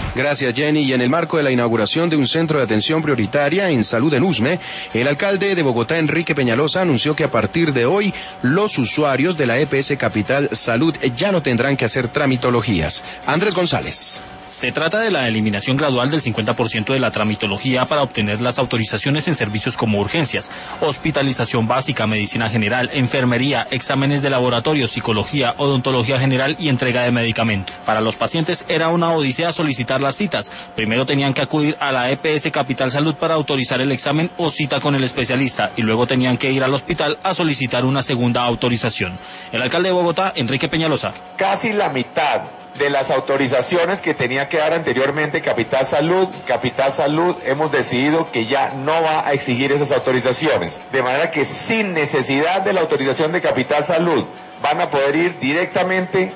Gracias, Jenny. Y en el marco de la inauguración de un centro de atención prioritaria en salud en Usme, el alcalde de Bogotá, Enrique Peñalosa, anunció que a partir de hoy los usuarios de la EPS Capital Salud ya no tendrán que hacer tramitologías. Andrés González. Se trata de la eliminación gradual del 50% de la tramitología para obtener las autorizaciones en servicios como urgencias, hospitalización básica, medicina general, enfermería, exámenes de laboratorio, psicología, odontología general y entrega de medicamento. Para los pacientes era una odisea solicitar las citas. Primero tenían que acudir a la EPS Capital Salud para autorizar el examen o cita con el especialista y luego tenían que ir al hospital a solicitar una segunda autorización. El alcalde de Bogotá, Enrique Peñalosa. Casi la mitad de las autorizaciones que tenía que dar anteriormente Capital Salud hemos decidido que ya no va a exigir esas autorizaciones, de manera que sin necesidad de la autorización de Capital Salud van a poder ir directamente